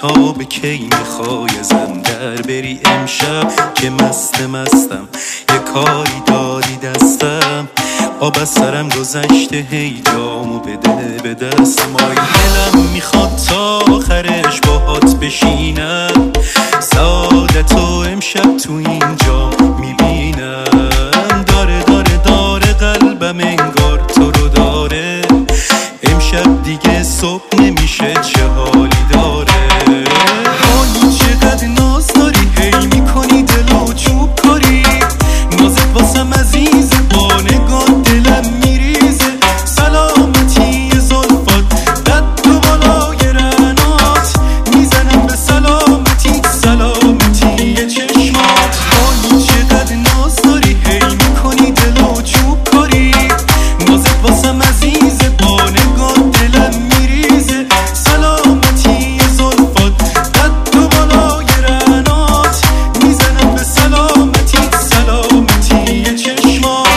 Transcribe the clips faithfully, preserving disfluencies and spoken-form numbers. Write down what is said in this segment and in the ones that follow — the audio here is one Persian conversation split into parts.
تا به کی میخوای ازم در بری امشب که مست مستم، یه کاری دادی دستم آب از سرم گذشته، هی جامو بده به دستم. آی دلم میخواد تا آخرش باهات بشینم، سعادتو امشب تو اینجا میبینم. داره داره داره قلبم انگار تو رو داره، امشب دیگه صبح نمیشه چه حالی داره. حالی چقدر ناز داری، هی میکنی دلو چوب کاری، نازت واسم عزیز با نگاه دلم میریزه. سلامتی زلفات دد تو بالای رنات، میزنم به سلامتی سلامتی چشمات. حالی چقدر ناز داری، هی میکنی دلو چوب کاری، نازت واسم عزیز با نگاه دلم میریزه. سلامتی زلفات دد تو بالای رنات، میزنم به سلامتی سلامتی چشمات.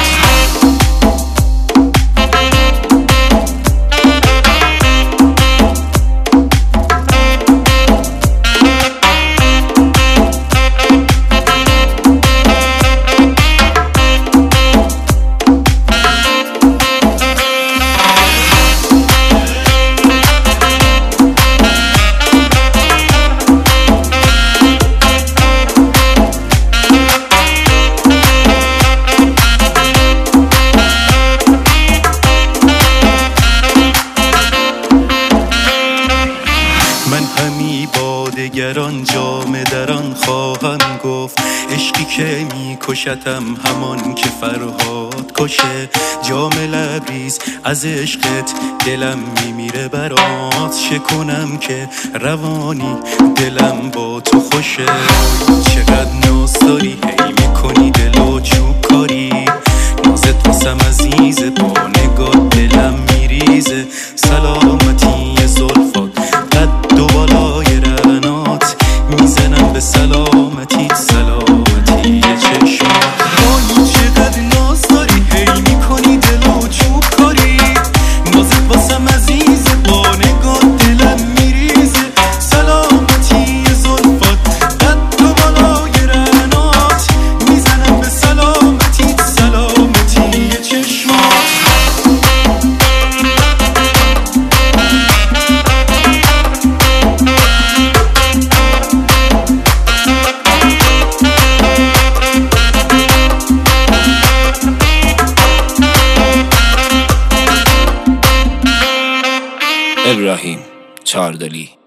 من همی با دگران جام دران خواهم گفت، عشقی که میکشتم همان که فرهاد کشه. جام لبریز از عشقت دلم میمیره برات، چه کنم که روانی دلم با تو خوشه. چقدر ناز داری، هی میکنی دلو چوب کاری، نازت واسم عزیز با نگاه دلم میریزه. سلامتی زلفات قد و بالای رنات، میزنم به سلامتی سلامتی چشمات. حالی چقدر ناز داری، هی میکنی دلو چوب کاری، نازت واسم عزیز با نگاه دلم میریزه. سلامتی زلفات قد و بالای رنات، میزنم به سلامتی سلامتی چشمات. ابراهیم چهاردلی.